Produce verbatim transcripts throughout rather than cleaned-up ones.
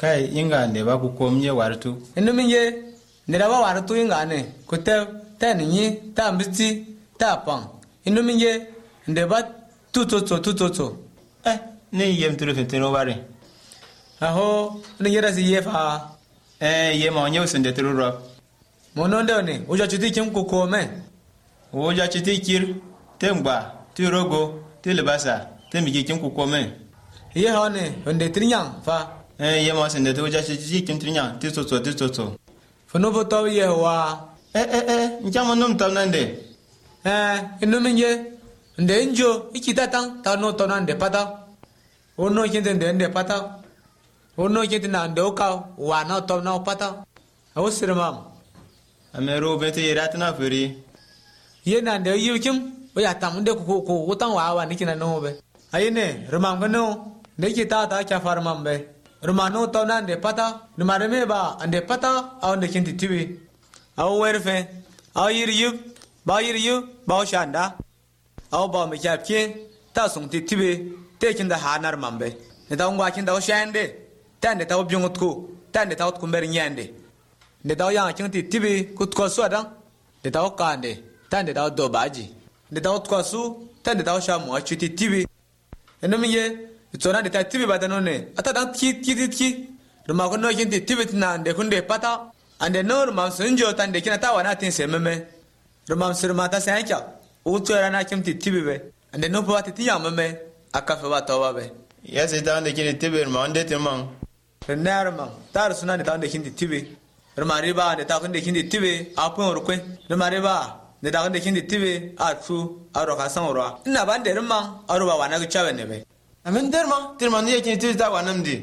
kai inga ne ba ku komye wartu inu minye ne da ba wartu inga ne ku te te ni ta mbiti ta pang inu minye nde ba tutoto tutoto eh ne yem turu fitino bare aho ne yera si yefa eh ye ma nyo sende turu ro monondo ne uja chiti kim ku kome uja chiti kir temba tirogo tilbasa temi kim ku kome ye hone onde trinyang fa eh ye ma sende uja chiti kim trinyang titoto titoto fono boto ye wa eh eh eh njama num tamnande eh inu minye nde njo ikita tang ta no to nande pata ono kinte nde nde pata ono kinte na ndo ka wa na to na pata awo sirmam amero bete ratna furi ye na nde yukim o ya tam nde ko ko utan wa wa nikina no be ayine rumam gano ne kita ta kya farmam be rumano to nande pata numare me ba ande pata aw nde kinte tibi aw werfe aw yiryu ba yiryu ba shanda aw ba me kyapke ta sung ti tibe te kinda hanar mambe ne ta ngwa kinda o shande tande ta obyungutku tande ta utkumber nyande ne ta yang kin ti tibe kutko swada ne ta okande tande ta do baji ne ta utko su tande ta shamu a chiti tibe eno miye tsona de ta tibe badano ne ata dan ki ki ki ruma ko no kin ti tibe tinande kunde pata ande no ruma sunjo tande kina ta wana tin sememe ruma sirma ta sanka utsora na kim ti tibe be ande no ba ti yamame akafe ba tawa be yase ta ande kin tibe ma ande timang renarma tar suna ne ta ande kin ti tibe ruma riba ne ta kunde kin ti tibe apon rukwe ruma riba ne ta kunde kin ti tibe atu aro ka san ro ina ban de ruma aro ba wana ku chawe ne be amen derma derma ne kin tibe ta wanam di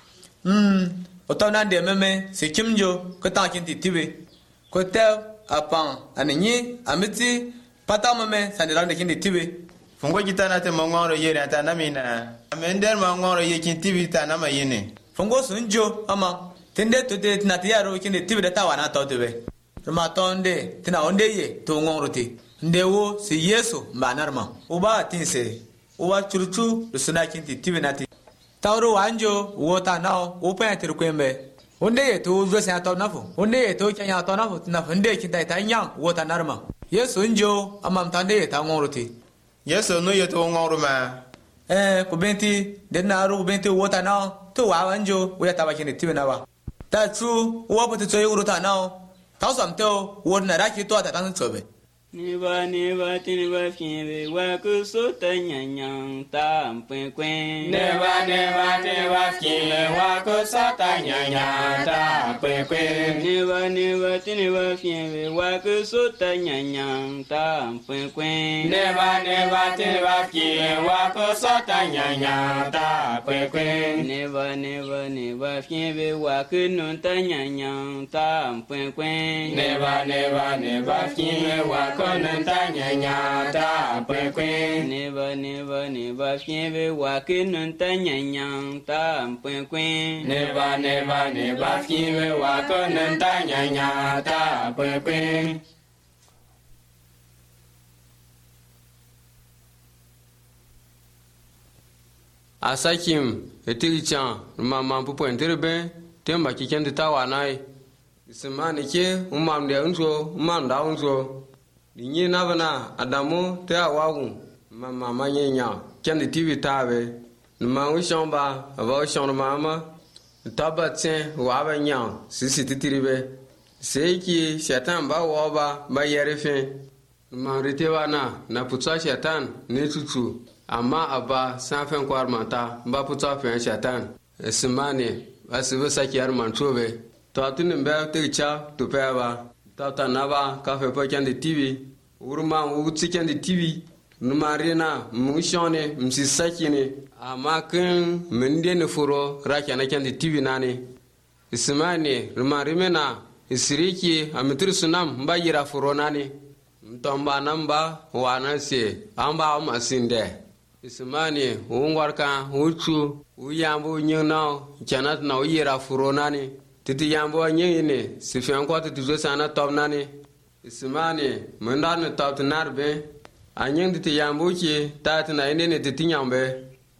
hmm o ta na de meme se kimjo ko ta kin ti tibe ko te apan anenyi amiti pata mame sanira de kin ti tibe fongo gitana te mangoro yere ta na mina amen derma ngoro ye kin tibe ta na mayine fongo sunjo ama tende to de na tiaro kin ti tibe da ta wana to tebe ruma tonde tina onde ye to ngoro ti ndewo si yesu manarma uba tinse uba churuchu rusuna kin ti tibe na ti tawro wanjo wota nao upa ti rukwembe onde ye to zo sa to nafo onde ye to kanya to nafo na fonde kin ta ta nyang wota narma yesu njo amam tande ye ta ngoro ti yesu no ye to ngoro ma eh ko benti de na ru benti wota na to wa wanjo wo ya tabaki ne tibe na ba ta tru wo po to yuru ta na ta sam to wo na ra ki to ta tan chobe ni ba ni ba ti ni ba fi be wa ku so ta nyanyang ta mpwen kwen ne ba ne ba ti ba fi be wa ku so ta nyanyang ta mpwen kwen ni ba ni ba ti ni ba fi be wa ku so ta nyanyang ta mpwen kwen ne ba ne ba ti ba fi be wa ku so ta nyanyang ta mpwen kwen ne ba ne ba ne ba fi be wa ku nun ta nyanyang ta mpwen kwen ne ba ne ba ne ba fi be wa konon ta nyanya ta pwe kwen ne ba ne ba ne ba fi be wa konon ta nyanya ta pwe kwen ne ba ne ba ne ba fi be wa konon ta nyanya ta pwe kwen asakim etirichan mama pupo enterbe temba kikende tawanai simani ke umam de unso umam da unso dinyi nabana adamu te awagu mama manyenya kendi tivi tabe numa ushamba aba ushamba mama tabatse waba nya sisi titiribe seiki shaitan ba waba ba yerefe numa ritewana na putsa shaitan ne tutu amma aba sanfen kwarmanta ba putsa fe shaitan simani asibe sakiyar mantobe tatunin be techa tupeba tata naba kafe po kendi tivi urma utsi kendi tivi numarina mushone msisakine amakin mende ne furo raka na kendi tivi nani ismani rumarimena isiriki amitri sunam mbayira furo nani mtomba namba wanase amba amasinde ismani ungwarka uchu uyambu nyuna chanat na uyira furo nani titi yambo nyine sifian ko titi zo sana top nani ismani manda ne top narbe anyen titi yambo ki tat na ine ne titi nyambe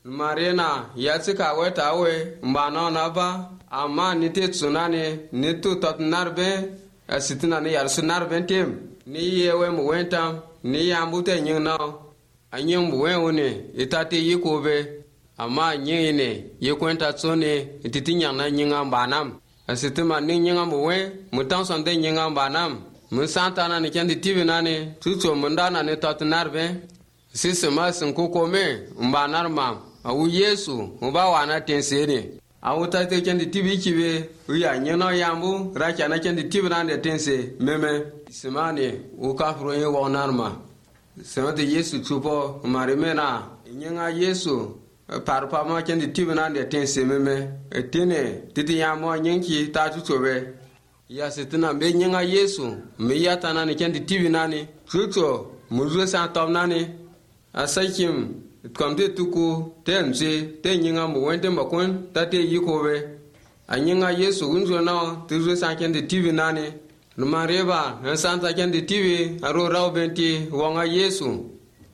Marina ya tsika weta we mbana na ba amma ni te tsunane ni tu tot narbe asitina ni yar sunar bentem ni yewe mu wentam ni yambute nyina anyem buwe one itate yikobe amma nyine yekwenta tsone ititinya na nyinga banam asitima ni nyinga buwe mutan sonde nyinga banam musanta na ni kendi tibinane tutso mundana ni tot narbe sisema sinkukome mbanarma awu Yesu uba wana tensene awu tate kendi tibi kibe uya nyeno yambu racha na kendi tibina de tense meme semane u kafro ye wonarma semate Yesu chupo marimena nyenga Yesu parpa ma kendi tibina de tense meme etene titi yamo nyenki ta tutobe ya setina be nyenga Yesu me yata na kendi tibina ni tuto muzo sa tomnani asakim kamte tuku tense te nyinga mu wente makon tate yikobe anyinga Yesu unzo na tuzo sankende tivi nane numareba santa kende tivi aro raubenti wanga Yesu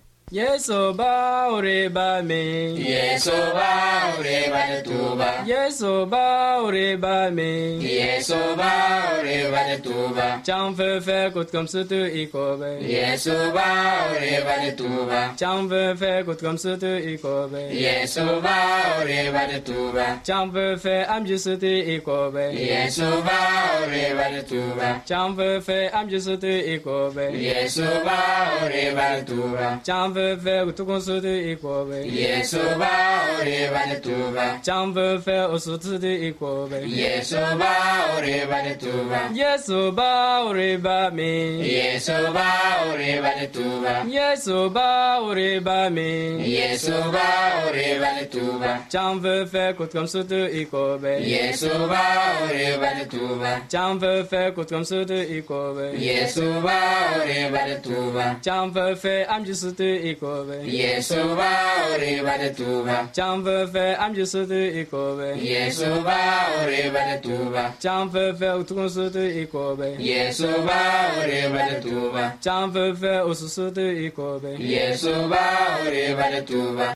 Yesu ba ore ba me Yesu ba ore ba de tuba Yesu ba ore ba me Yesu ba ore ba de tuba Chang fe fe kut kam su tu ikobe Yesu ba ore ba de tuba Chang fe fe kut kam su tu ikobe Yesu ba ore ba de tuba Chang fe fe am ju su tu ikobe Yesu ba ore ba de tuba Chang fe fe am ju su tu ikobe Yesu ba ore ba de tuba Chang fe fe kut kam su tu ikobe Yesu ba ore ba de tuba Chang fe fe o su tu ikobe Yesu ba ore ba de tuba Yesu ba ore ba me Yesu ba ore ba de tuba Yesu ba ore ba me Yesu ba ore ba de tuba Chang fe fe kut kam su tu ikobe Yesu ba ore ba de tuba Chang fe fe kut kam su tu ikobe Yesu ba ore ba de tuba Chang fe fe am ju su tu ikobe Yesu ba ore ba de tuba Chang fe fe am ju su tu ikobe Yesu ba ore ba de tuba Chang fe fe kut kam su tu ikobe Yesu ba ore ba de tuba Chang fe fe o su su tu ikobe Yesu ba ore ba de tuba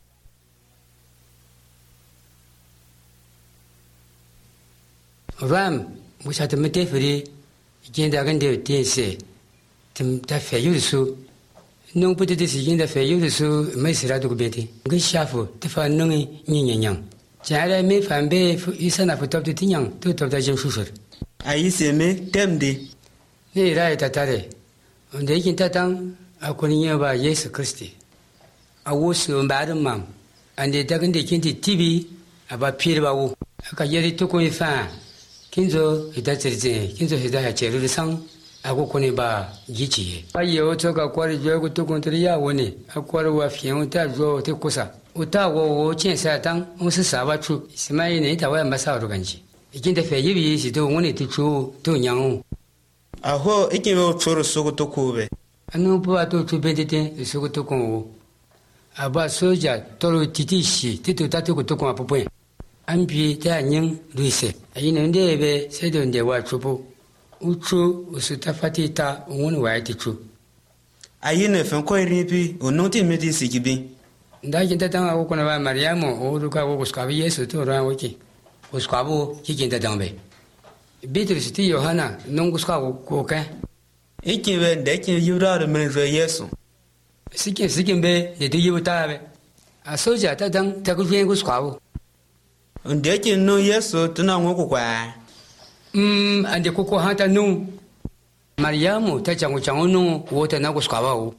Ram musa te mete fri jinda gande tense tim ta feyu su nong puti de si jinda feyu su mai sira du beti ngi shafu te fa nong ni nyanyang jara me fambe fu isana fu top ti nyang tu top da jin shusur ayi seme temde ni rai ta tare onde yin ta tang akoni ba Yesu Kristi awu su mbare mam ande da gande kinti tibi aba pir ba wu aka yeri to ko ifa kinzo ita tsirtsi kinzo ita ya cheru sang ako kone ba gichi aye o to ka kwari jo ko to kontri ya woni akwari wa fiyan ta jo te kusa uta wo wo chen sa tang o se sa ba chu simai ne ta wa ma sa ro ganji ikin da fe yibi si to woni ti chu to nyang aho ikin wo choro sogo to kube anu po ato chu bendete sogo to kon aba soja toro titi shi ti to ta to ko to kon apopo ambi ta nyang ruise ayina ndebe sedo ndewa chupo uchu usutafati ta woni wa ti chu ayine fen ko ripi onoti medi sikibi nda jinta tanga ko na ba mariamo o ruka ko skabi Yesu to ran woki uskabo kikinda dambe Bitrus ti Yohana nongu skago ko ka ikibe ndeke yura men zo Yesu sikin sikin be de di yutabe asoja ta dang ta ku yen ku skabo ndeke no Yesu tuna ngoko kwa mm ande ko ko hata nu mariamu ta changu changu nu wota na ku skabo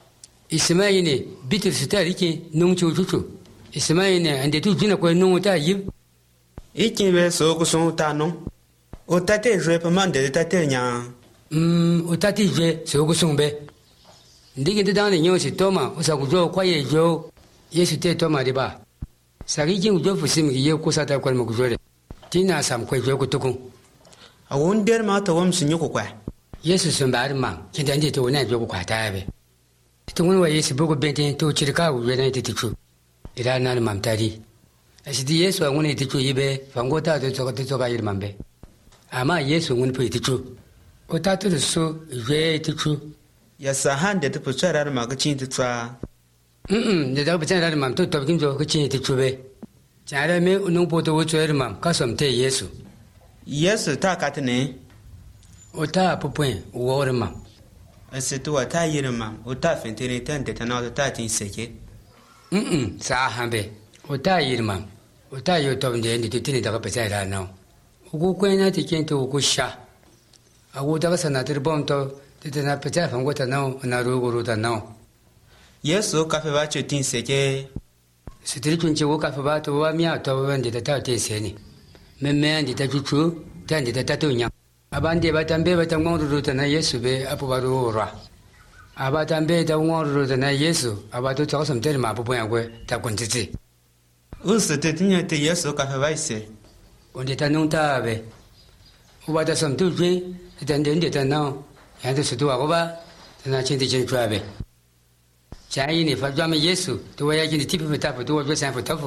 ismaili Bitrus ta riki nung chu chu chu ismaili ande tu jina ko nu ta yib ikibe so ku son ta no o tate je pa de tate nya mm o tate je so ku son be ndike de dan nyo si toma o sa ku jo kwa ye jo Yesu te toma de ba sagi jin jo fu sim ye ku sa ta ko mo ku jore tina sam ko jo ku tukun awon der ma ta wam sinyo ko kwa Yesu sun ba ma kin dan je to na jo ku kwa ta be to won wa Yesu bu ko benten to chirka u je na ti chu ira na mam tari asidi Yesu an woni ti chu yibe fango ta to to to ga yir mambe ama Yesu woni pu ti chu o ta to so je ti chu ya sahan da ta fitar ma ga cin ta Mm, de da bachan ra mam to to kin jo ko chin ti chube. Chara me unung po to wo chwe mam ka som te Yesu. Yesu ta katne O ta po point wo mam. asitu wa ta yiri mam o ta fentene tan de tan ta tin seke. Mm, sa hambe. O ta yir mam. O ta yo to de ni ti ni da ka bachan ra no. O ko kwen na ti kin to ko sha. A wo da ka sana ti bom to ti na bachan fang ko ta no na ru go ru ta no. Yesu ka fe ba che tin seke. Sitiri tun ce wo ka fa ba to wa miya to wa ndi ta ta te se ni. Me me ndi ta chu chu ta ndi ta ta to nya. Aban de ba tambe ba ta ngong ru ta na Yesu be apu ba ru ra. Aba tambe ta ngong ru ta na Yesu aba to ta som te ma pu pu ya kwe ta kun ti ti. Usu te tinye te Yesu ka fe ba ise. Onde ta nung ta be. U ba ta som tu jwe ta ndi ndi ta na ya de su tu wa ko ba ta na chin ti chin chwa be. Cha yi ni fa jwa me Yesu to wa ya jin ti pu ta pu to wa jwa san pu ta fu.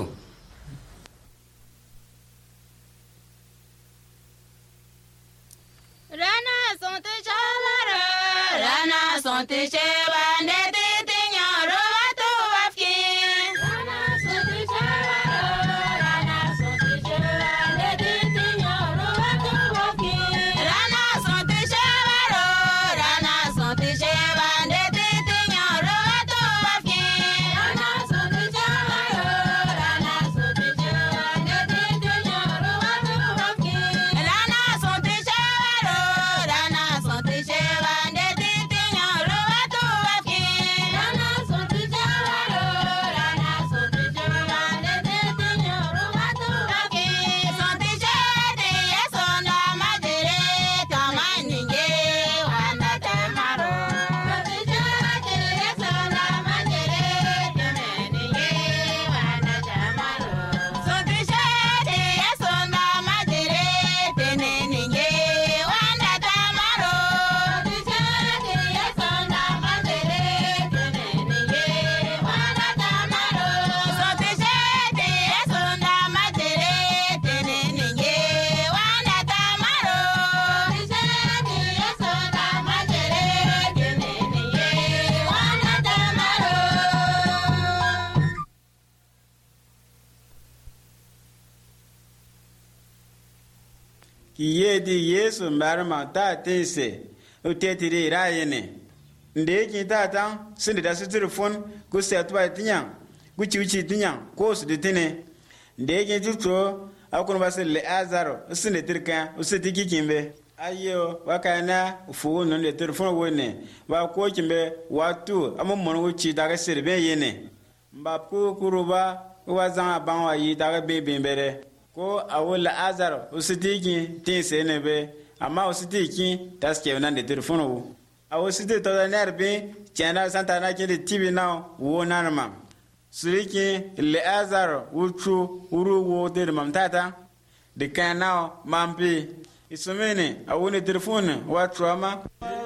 Rana sonte chavara, rana sonte cheva, nete tinya rova tu afki. Rana sonte chavara, rana sonte cheva, nete tinya rova tu afki. Rana sonte chavara, rana sonte cheva, nete tinya rova tu afki. Rana sonte chavara, rana sonte cheva, nete tinya rova tu afki. Rana sonte chavara. Rana sonte cheva, nete tinya rova tu afki. Rana sonte chavara, rana sonte cheva, nete tinya rova tu afki. Sonte chete yesonda majere tamaninge wanda tamaro. Sonte chete yesonda majere tamaninge wanda tamaro. Sonte chete yesonda majere tamaninge wanda tamaro. Sonte chete yesonda majere tamaninge wanda tamaro. Sonte chete yesonda majere tamaninge wanda tamaro. Sonte chete yesonda majere tamaninge wanda tamaro. Ki ye di Yesu marma ta tense o tetiri rayene. Nde ki ta tan sinde da sitir fon ku setwa tinya ku chiuchi tinya ko su de tene. Nde ki tuto akun ba le azaro sinde tirka o siti kikimbe. Ayo wakana fu non de telefon wone wa ko kimbe watu amon wo chi daga sirbe yene. Mba pu kuruba wa zanga banwa yi daga bebe bere. Ko awol azar usitiki tin senebe ama usitiki taske nan de telefono wo awo site to da nerbe chana santa na kinde tibi na wo nanma suriki le azar uchu uru wo de mamtata de kana mampi isumene awone telefono wa trauma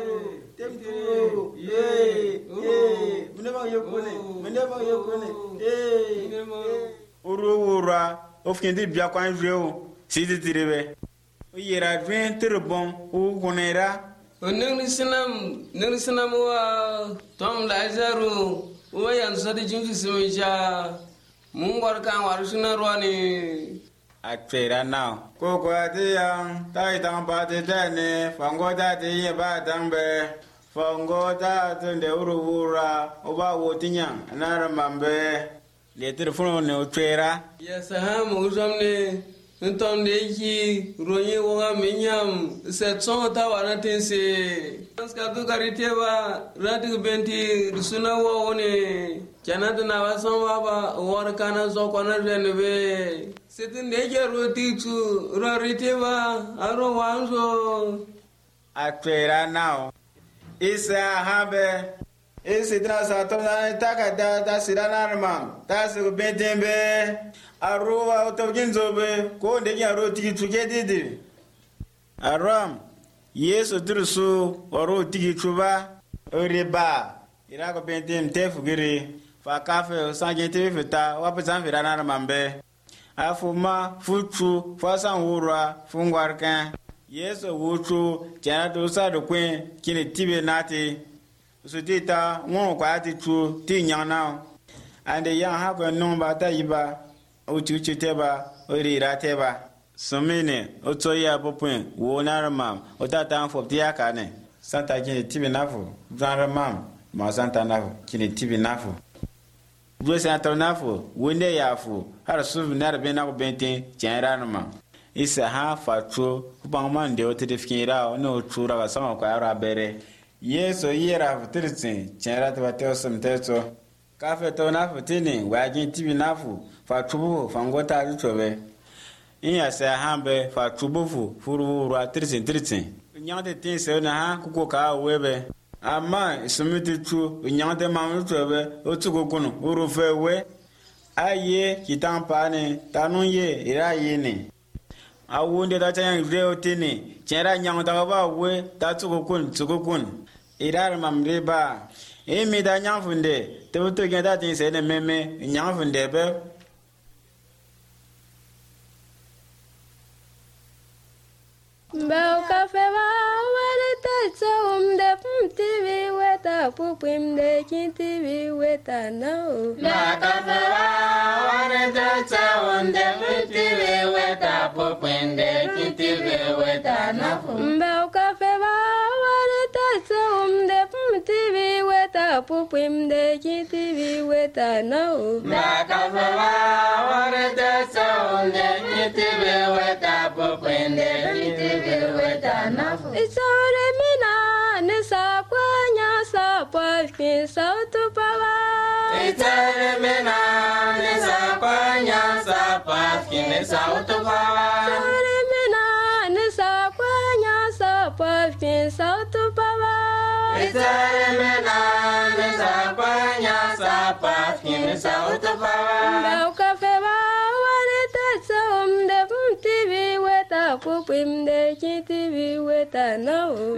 tempo ye ye muneba yokone muneba yokone eh uru wura ofkendi bia kwan jweo sidi tirebe o yera dwen tirbon o gonera o nengni sinam nengni sinam wa tom lazaru o yan sadi jinji simija mungwar kan war suna rwani akwera now ko ko ati yang tai tang ba te tane fango ta te ye ba tang be fango ta tunde uru wura o ba wotinya anara mambe le telefono ne otwera ya saham uzamne nton de ki roye woga menyam set son ta wana tense ska du kariteba radu benti suna wo one janata na wasan baba war kana zo kona renbe setin de ke roti tu rariteba aro wanzo atwera now isa habe ese trasa tona taka da da sirana arman ta su betembe aruwa otoginzobe ko ndegi aro tiki tuke didi aram yesu drusu oro tiki tuba oriba ira ko bentem tefu giri fa kafe sanje te fita wapi san firana arman be afuma futu fasan wura fungwarkan yesu wutu jana to sa do kwen kini tibe nati usutita ngon kwa ati tu ti nyana ande yang ha ko non ba ta yiba o chu chu te ba o ri ra te ba somene o to ya bo pun wo na mam o ta ta fo ti ya ka ne santa kini tibi nafu zan mam ma santa nafu kini tibi nafu do santa nafu wonde ya fu har su na be na ko bente chenra no ma isa ha fatro bangman de o te fikira no tura ga sama ko ara bere yeso yera futirtsin chenra te bate o somteto kafe to nafu tini wajin tibi nafu fatro fangota rutobe inya sa hambe fatro fu furu ru atirtsin tirtsin nyande tin se na ha kuko ka webe ama sumiti tu nyande mamu tobe o tuko kunu uru fe we aye kitan pane tanu ye ira yini awunde da tan reo tini chera nyang da ba we ta tuko kun tuko kun ira mamre ba e mi da nyang funde te to gen da tin se ne meme nyang funde be Mbau kafe wa wale ta um de pum tivi weta pupim de kin tivi weta no. Mbau kafe wa wale ta um de pum tivi weta pupim de kin tivi weta no. Mbau kafe wa wale ta um de pum tivi weta pupim de kin tivi weta no. Mbau kafe wa wale ta um de kin tivi weta pupim de kin tivi. It's all mina, Nissa, Quanya, Sapa, Fin, South to Power. It's all mina, Nissa, Quanya, Sapa, Fin, South to Power. Mina, Nissa, Quanya, Sapa, Fin, South to Power. It's all mina, Nissa, Quanya, Sapa, Fin, South to Power. Now, Cafe, what it is, um, the T V with a poop in the T V with a no.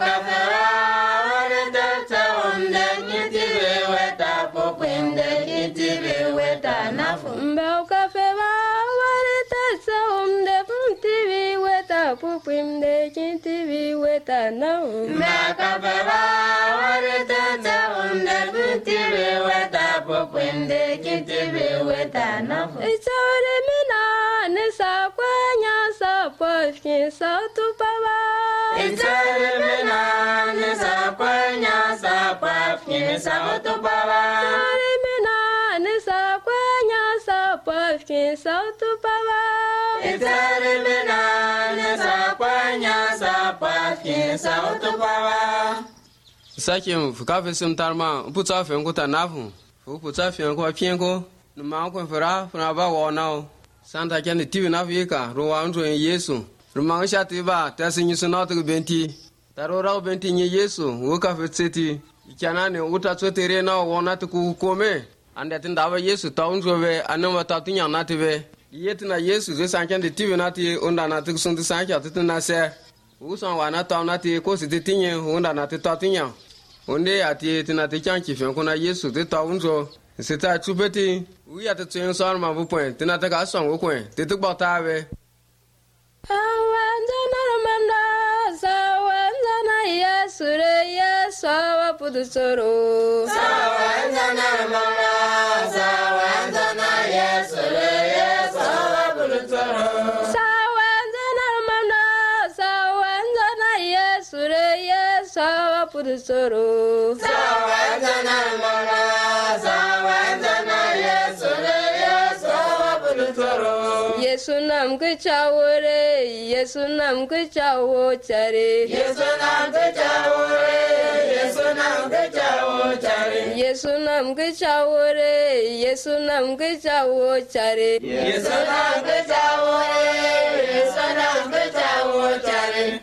Pupim de T V with a no. Macababa, what is that on the T V with a pupim de T V with a no. It's all a mina, Nissa, Quanya, Sapa, Fin, South to Power. It's a mina, Nissa, Quanya, Sapa, Fin, South to Power. Sorry, mina, Nissa, Quanya, Sapa, Fin, South to Power. It's a mina, Nissa, Quanya, Sapa, Fin, South to Power. Sakim fukafe simtarma puta fe nguta nafu fu puta fe ngwa pienko numa ko fera funa ba wona santa kende tivi nafu yeka ro wa nzo yesu ruma sha tiba tasinyi suna to benti taro ra benti nye yesu wo ka fe tseti ikana ne uta tsotere na wona to ku kome ande tinda ba yesu ta nzo be anama ta tunya na tibe yetina yesu ze sankende tivi na ti onda na tu sunti sankya tutuna se usan wana ta na ti ko siti tinye onda na ti ta tunya onde ati tina te chanki fen kuna yesu te ta unzo se ta chupeti uya te tsen so ma bu point tina te ka son wo kwen te tu gba ta be Awandana ramanda sawandana yesu re yesu wa pudusoro Sawandana ramanda sawandana yesu re yesu wa pudusoro Sawandana ramanda sawandana yesu re yesu wa pudusoro Sawandana ramanda sawandana yesu re yesu wa pudusoro Yesu nam ke chawore Yesu nam ke chawo chare Yesu nam ke chawore Yesu nam ke chawo chare Yesu nam ke chawore Yesu nam ke chawo chare Yesu nam ke chawore Yesu nam ke chawo chare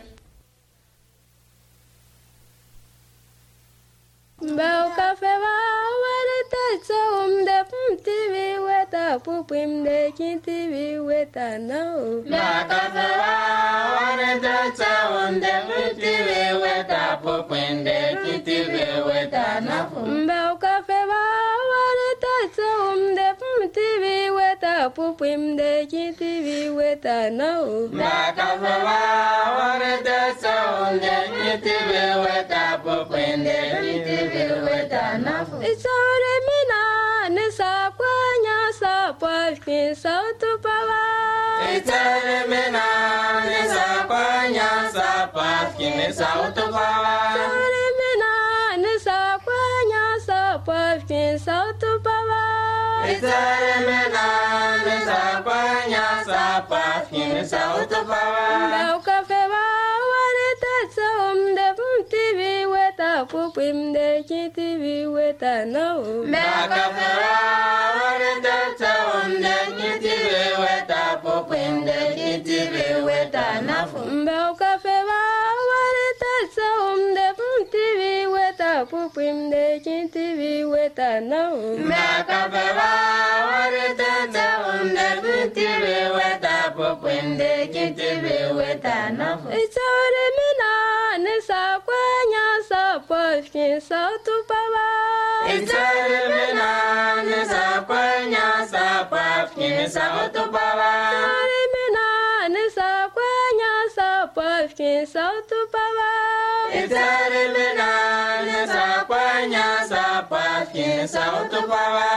Mbau kafe wa wale ta um de pum tivi weta pupim de kin tivi weta no. Macababa, what is that on the T V with a pupin de T V with a no. Mbau kafe wa wale ta um de pum tivi weta pupim de kin tivi weta no. Macababa, what is that on the T V with a pupin de T V with a no. It's all a mina, Nissa, kini sautu pawa. Sare mina ni sa kwanya sa pafkin sautu pawa. Isare mena ni sa kwanya sa pafkin sautu pawa. Mbau kafe ba wari ta tsawon da mtivi weta pupim de kitivi weta no. Mbaka fera wari tata unde kitivi weta pupinde kitivi weta nafu. Mbau kafe ba wari ta tsawon da mtivi weta pupim de kitivi weta no. Mbaka fera wari tata unde kitivi weta pupinde kitivi weta nafu. Isare mina ni sa kwanya sa pafkin sautu pawa. Isare mena ni sa kwanya sa pafkin sautu pawa. Sare mina ni sa kwanya sa pafkin sautu pawa. Isare mena ni sa kwanya sa pafkin sautu pawa.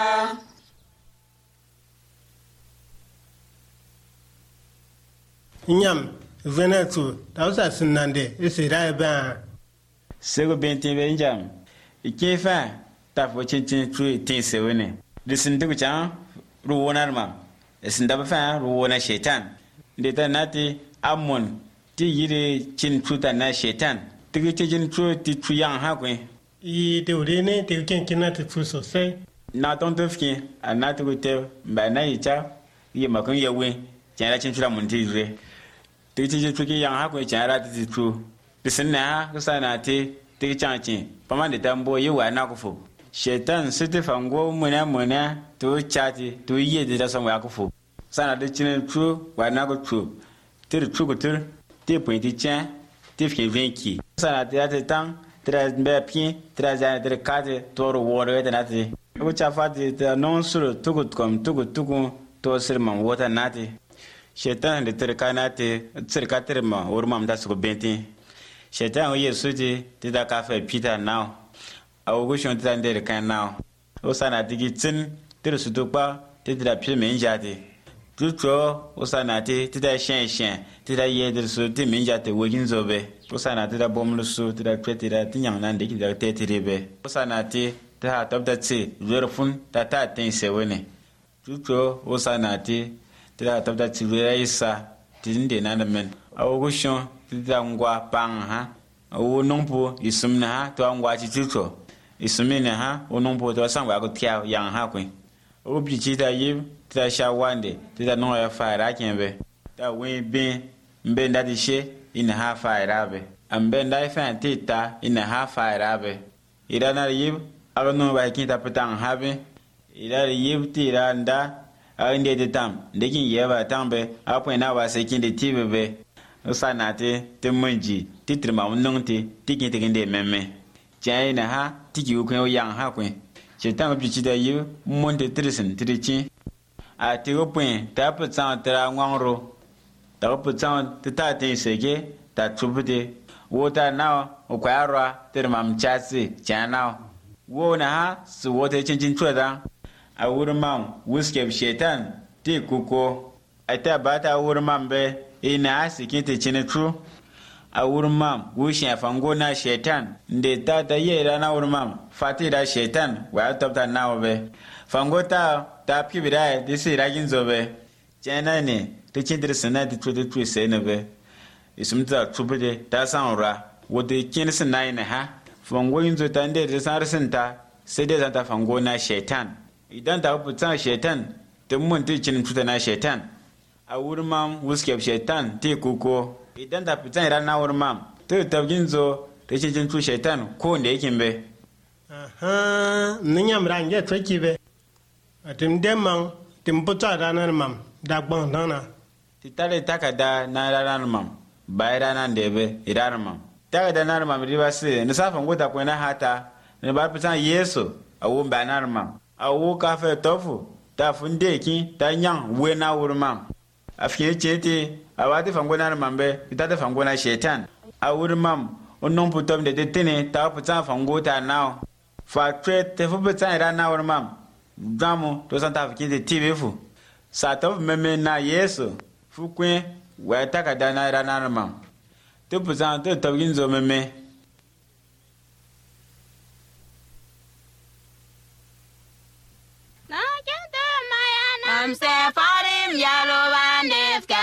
Nyam venetu tausa sinande isira ba Sego benti be njam. Ikefa ta fo chinchin tru tin se wene. Disin dugu chan ru wonar ma. Esin da fa ru wona shetan. De ta nati amon ti yire chin tru ta na shetan. Tigi chin tru ti tru yang ha kwen. i de urene de ken kinata tu sosai. Na ton to fki anatu ko te ba na yicha ye makon ye we. Chan la chin tru la mon ti jure. Tigi chin tru ki yang ha kwen chan ra ti tru. Disin na ko sa na ti tigi chan chin. Pama de tambo ye wa na ko fo. Shetan siti fango muna muna to chati to ye de da son wa ko fo. Sana de chin tru wa na ko tru. Tir tru ko tir ti point ti chan ti fki vinki. Sana de ate tang tra mbe pi tra za de kate to ro wo de na ti. Ko cha fa de non sur to ko kom to ko to ko to sir man wota na ti. Shetan de tir ka na ti sir ka tir ma or mam da su benti. Shetan o yesu ti ti da ka fa Peter now. Awo shon ti dan de kan now. O sana digi tin tir su to pa ti da pi men jate. Tutro o sana ti ti da shen shen ti da ye dir su ti men jate wo gin zobe. O sana ti da bom lu su ti da kweti da ti nyang nan de ki da te ti rebe. O sana ti ta ha top da ti zerfun ta ta tin se wene. Tutro o sana ti ti da top da ti re isa ti ndे nan men. Awo shon ti da ngwa pang ha. O nongpo isumna ha to ngwa ti tutro. Isumina ha o nongpo to sangwa ko tia yang ha kwen. O bi ti da yib ti da sha wande ti da no ya fa ra kenbe. Da wen bin mbe nda di she ina ha fa ra be. Ambe nda fa ti ta ina ha fa ra be. Ira na yib aga no ba kin ta petang ha be. Ira yib ti ra nda a inde de tam de kin ye ba tambe a point na ba se kin de ti be be. O sa na te te munji ti trima unong ti ti kin te kin de meme. Jai na ha ti ki ukwen o yang ha kwen. Chetan bi chi da yu mon de trisin ti chi. A ti o point ta pe san tra ngwangro. Ta pe san ti ta tin se ke ta tubute. Wo ta na o kwa ra ti mam chasi chana. Wo na ha su wo te chin chin chwa da. A wur mam wuske shetan ti kuko. A ta ba ta wur mam be ina asikin te chin tru. A wurmam wushin fango na shetan nde ta ta yera na wurmam fati da shetan wa topta na obe fango ta ta pibira de sira ginzobe jena ne te chindre sana de tru de tru se ne be isumta tubede ta sanra wode kin sana ne ha fango inzo ta nde de sar senta sai de ta fango na shetan idan ta putan shetan te mun te chin tuta na shetan a wurmam wuske shetan te kuko idan da fitan ran na wurin mam to tabgin zo da cikin tu shaitan ko da yake be Aha, ninyam range tweki be. Atim demang tim puta ranar mam da gbon dana. titale takada na ranar mam bai ranar da be irar mam takada na mam riba se ne safan gota ko na hata ne ba fitan yeso awu banar mam awu kafe tofu ta funde ki ta nyang we na wurin mam afike chete awati fangona mambe itata fangona shetan awur mam onnon putom de tetene ta putan fangota now fa tre te fu putan ra na wur mam damo to santa afike de tv fu sa to meme na yeso fu kwen wa taka da na ra na mam tɩ pʋsã tɩ tɩ b yĩn zome me. Am se farim yalo bandef